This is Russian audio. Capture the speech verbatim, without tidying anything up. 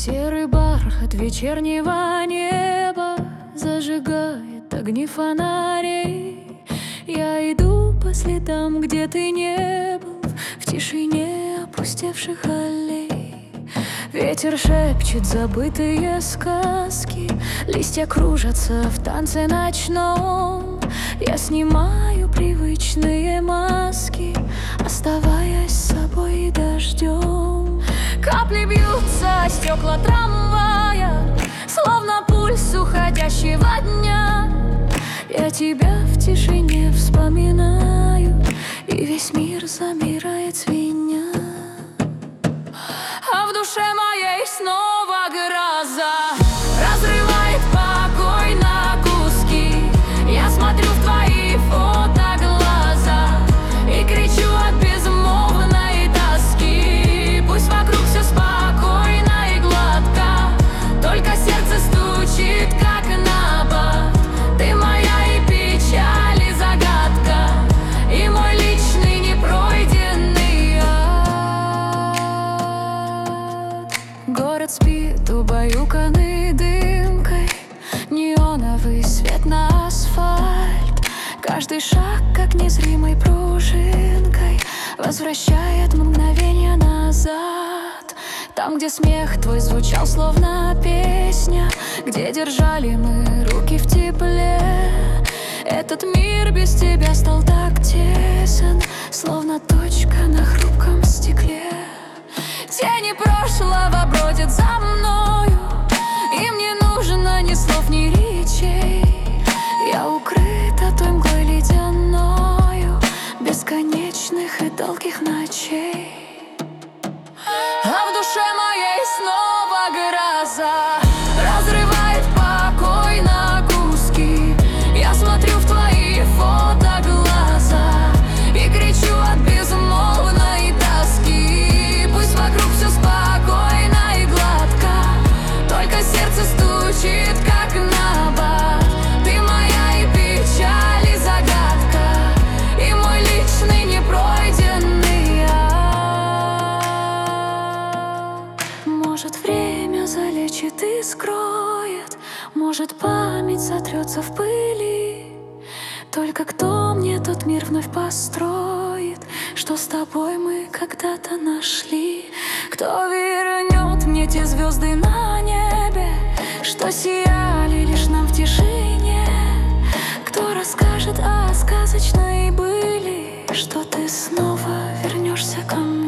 Серый бархат вечернего неба зажигает огни фонарей. Я иду по следам, где ты не был, в тишине опустевших аллей. Ветер шепчет забытые сказки, листья кружатся в танце ночном. Я снимаю привычные маски, оставаясь собой и дождем. Капли бьются о стекла трамвая, словно пульс уходящего дня. Я тебя в тишине вспоминаю, и весь мир замирает звеня. А в душе моей снова гроза разрывает покой на куски. Я смотрю в твои фотоглаза и кричу от безмолвной тоски. Пусть вокруг все спокойно и гладко, только сердце стучит, как набат. Ты моя и печаль, и загадка, и мой личный непройденный ад. Город спит, убаюканный дымкой, неоновый свет на асфальт. Каждый шаг, как незримой пружинкой, возвращает мгновение назад. Там, где смех твой звучал словно песня, где держали мы руки в тепле. Этот мир без тебя стал так тесен, словно точка на хрупком стекле. Тени прошлого бродят за мною, им не нужно ни слов, ни речей. Я укрыта той мглой ледяною бесконечных и долгих ночей. А в душе моей снова гроза разрывает покой на куски. Я смотрю в твои фотоглаза и кричу от безмолвной тоски. Пусть вокруг все спокойно и гладко, только сердце стучит, как набат. Ты моя и печаль, и загадка, и мой личный непройденный ад. Может, время залечит и скроет, может, память сотрется в пыли. Только кто мне тот мир вновь построит, что с тобой мы когда-то нашли? Кто вернет мне те звезды на небе, что сияли лишь нам в тишине? Кто расскажет о сказочной были, что ты снова вернешься ко мне?